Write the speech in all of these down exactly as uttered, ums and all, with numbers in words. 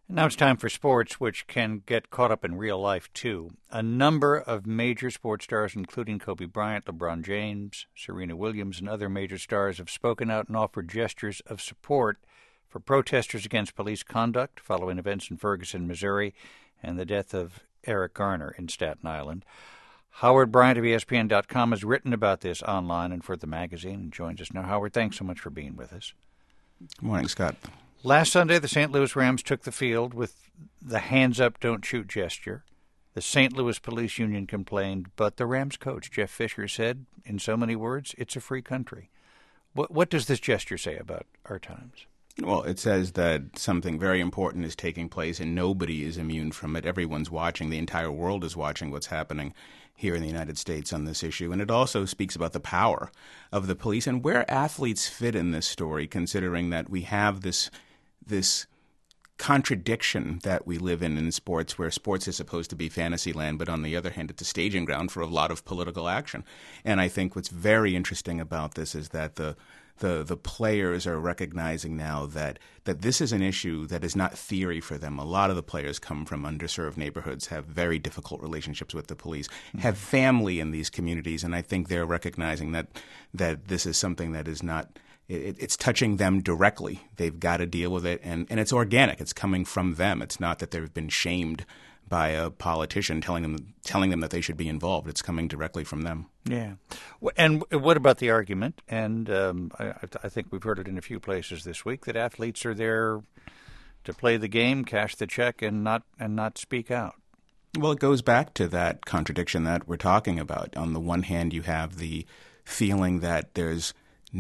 Now it's time for sports, which can get caught up in real life, too. A number of major sports stars, including Kobe Bryant, LeBron James, Serena Williams, and other major stars, have spoken out and offered gestures of support for protesters against police conduct following events in Ferguson, Missouri, and the death of Eric Garner in Staten Island. Howard Bryant of E S P N dot com has written about this online and for the magazine and joins us now. Howard, thanks so much for being with us. Good morning, Scott. Last Sunday, the Saint Louis Rams took the field with the hands-up, don't-shoot gesture. The Saint Louis Police Union complained, but the Rams coach, Jeff Fisher, said, in so many words, it's a free country. What, what does this gesture say about our times? Well, it says that something very important is taking place and nobody is immune from it. Everyone's watching. The entire world is watching what's happening here in the United States on this issue. And it also speaks about the power of the police and where athletes fit in this story, considering that we have this this contradiction that we live in in sports, where sports is supposed to be fantasy land, but on the other hand, it's a staging ground for a lot of political action. And I think what's very interesting about this is that the the the players are recognizing now that that this is an issue that is not theory for them. A lot of the players come from underserved neighborhoods, have very difficult relationships with the police, mm-hmm. have family in these communities, and I think they're recognizing that that this is something that is not It, it's touching them directly. They've got to deal with it, and, and it's organic. It's coming from them. It's not that they've been shamed by a politician telling them telling them that they should be involved. It's coming directly from them. Yeah. And what about the argument, and um, I, I think we've heard it in a few places this week, that athletes are there to play the game, cash the check, and not and not speak out? Well, it goes back to that contradiction that we're talking about. On the one hand, you have the feeling that there's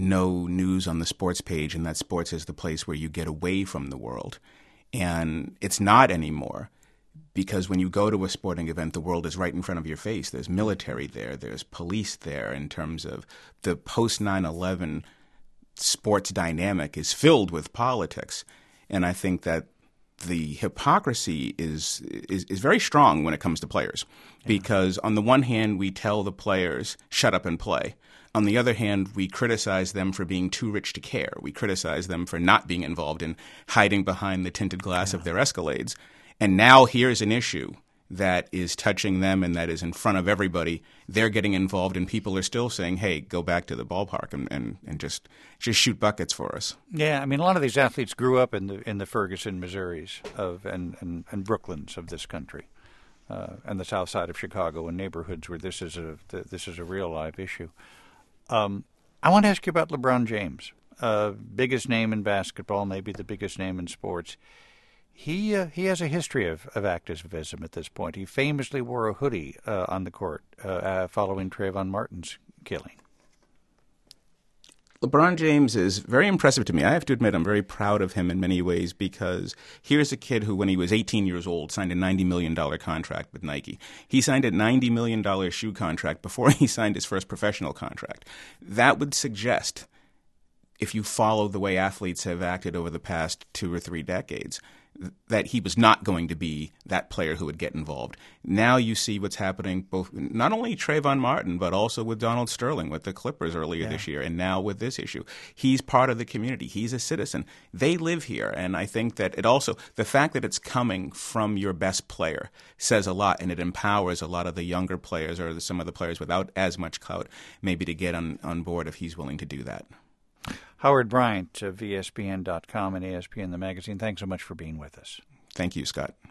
no news on the sports page and that sports is the place where you get away from the world. And it's not anymore, because when you go to a sporting event, the world is right in front of your face. There's military there. There's police there. In terms of the post nine eleven sports dynamic is filled with politics. And I think that the hypocrisy is, is is very strong when it comes to players, yeah. because on the one hand, we tell the players, shut up and play. On the other hand, we criticize them for being too rich to care. We criticize them for not being involved in hiding behind the tinted glass yeah. of their Escalades. And now here's an issue that is touching them and that is in front of everybody. They're getting involved, and people are still saying, hey, go back to the ballpark and, and, and just just shoot buckets for us. Yeah, I mean, a lot of these athletes grew up in the in the Ferguson, Missouris of and, and, and Brooklyns of this country, uh, and the south side of Chicago, and neighborhoods where this is a this is a real live issue. Um, I want to ask you about LeBron James, uh, biggest name in basketball, maybe the biggest name in sports. He uh, he has a history of, of activism at this point. He famously wore a hoodie uh, on the court uh, uh, following Trayvon Martin's killing. LeBron James is very impressive to me. I have to admit I'm very proud of him in many ways, because here's a kid who, when he was eighteen years old, signed a ninety million dollars contract with Nike. He signed a ninety million dollars shoe contract before he signed his first professional contract. That would suggest, if you follow the way athletes have acted over the past two or three decades, that he was not going to be that player who would get involved. Now you see what's happening, both not only Trayvon Martin, but also with Donald Sterling with the Clippers earlier yeah. this year, and now with this issue. He's part of the community. He's a citizen. They live here, and I think that it also, the fact that it's coming from your best player says a lot, and it empowers a lot of the younger players or some of the players without as much clout maybe to get on, on board if he's willing to do that. Howard Bryant of E S P N dot com and E S P N the magazine, thanks so much for being with us. Thank you, Scott.